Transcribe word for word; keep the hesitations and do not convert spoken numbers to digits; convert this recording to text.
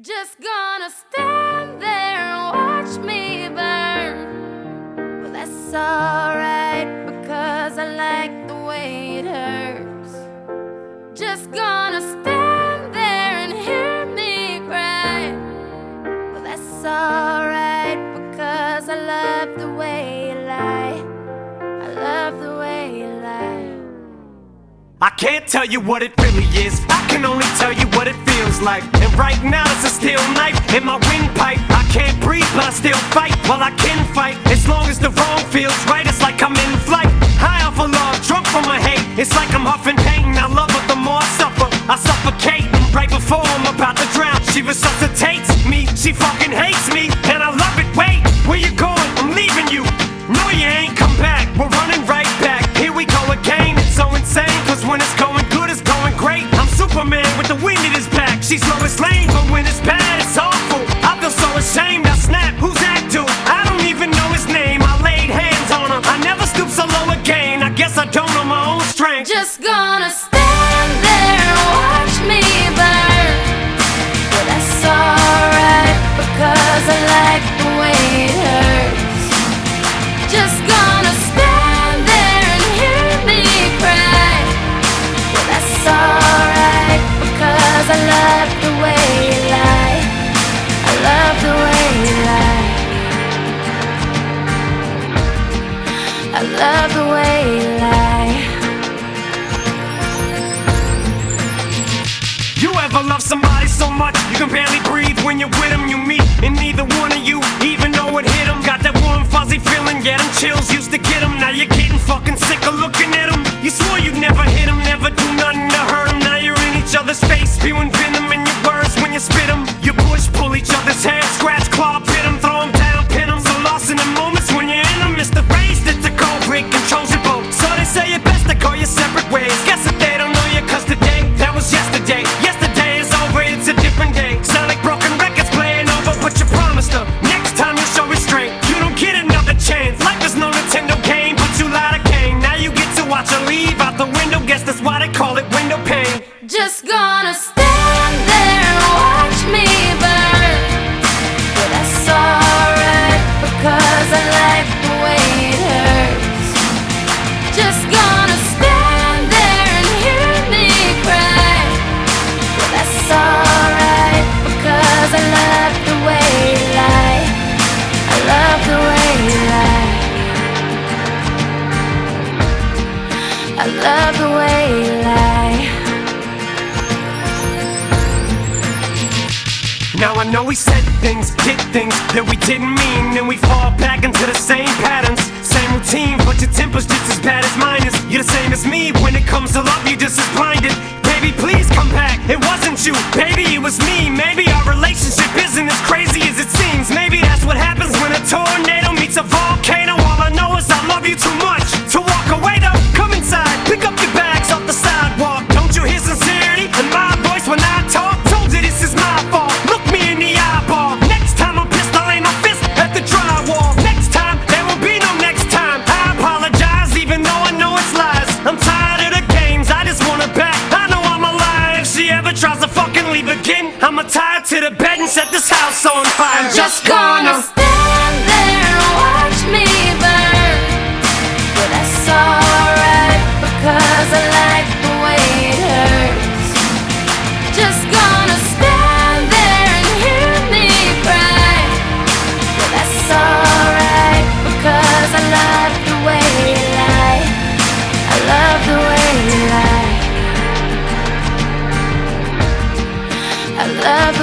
Just gonna stand there and watch me burn. Well, that's alright because I like the way it hurts. Just gonna stand there and hear me cry. Well, that's alright because I love the way you lie. I love the way you lie. I can't tell you what it really is, I can only tell you what it feels like. And right now it's a steel knife in my windpipe. I can't breathe but I still fight, while I can fight. As long as the wrong feels right, it's like I'm in flight. High off of love, drunk from my hate, it's like I'm huffing pain. I love her the more I suffer, I suffocate. Right before I'm about to drown, she resuscitates me. She fucking hates me, and I love it. Wait, where you going? I'm leaving you. No, you ain't come back, we're running right back. Here we go again, it's so insane. Cause when it's going good, it's going great. I'm Superman with the wind in his back. She's Lois Lane, but when it's bad, it's awful. I feel so ashamed, I snap, who's that dude? I don't even know his name, I laid hands on him. I never stoop so low again, I guess I don't know my own strength. Just gonna stand there and watch me burn. Well, that's alright because I like the way it hurts. Just gonna stand there and hear me cry. Well, that's alright because I love the way you lie. I love the way you lie. I love the way you lie. You ever love somebody so much you can barely breathe when you're with them? You meet and neither one of you even know it hit them. Got that warm fuzzy feeling, yeah, them chills used to get them. Now you're getting fucking sick of looking at them. You swore you'd never hit them, never do nothing to hurt them. Now you're in each other's face, spewing venom in your words when you spit them. You push, pull each other's hair, scratch, claw, pit them, throw them down, pin them. So lost in the moments when you're in them, it's the race that's the cold break controls your boat. So they say it best to go your separate ways. Guess that they don't know you cause today, that was yesterday. Yesterday is over, it's a different day. Sound like broken records playing over, but you promised her next time you'll show restraint. You don't get another chance, life is no Nintendo game, but you lied again. Now you get to watch her leave out the window, guess that's why they call it window pane. Just gonna stand there and watch me burn. Well, that's alright because I like the way it hurts. Just gonna stand there and hear me cry. Well, that's alright because I love the way you lie. I love the way you lie. I love the way you lie. Now I know we said things, did things that we didn't mean, and we fall back into the same patterns, same routine, but your temper's just as bad as mine is. You're the same as me, when it comes to love you're just as blinded. Baby, please come back, it wasn't you, baby, it was me. Maybe our relationship isn't as crazy as it seems. Maybe that's what happens when a tornado meets a volcano. All I know is I love you too much to walk away though. Come inside, pick up your bags off the sidewalk. Don't you hear sincerity in my voice when I talk? Told you this is my fault, look me in the eyeball. Next time I'm pissed, I'll aim my fist at the drywall. Next time, there will be no next time. I apologize even though I know it's lies. I'm tired of the games, I just want her back. I know I'm alive, if she ever tries to fucking leave again, I'ma tie her to the bed and set this house on fire. I'm just gonna stand there and watch me burn. Well, that's alright because I like the way it hurts. Just gonna stand there and hear me cry. Well, that's alright because I love the way you lie. I love the way you lie. I love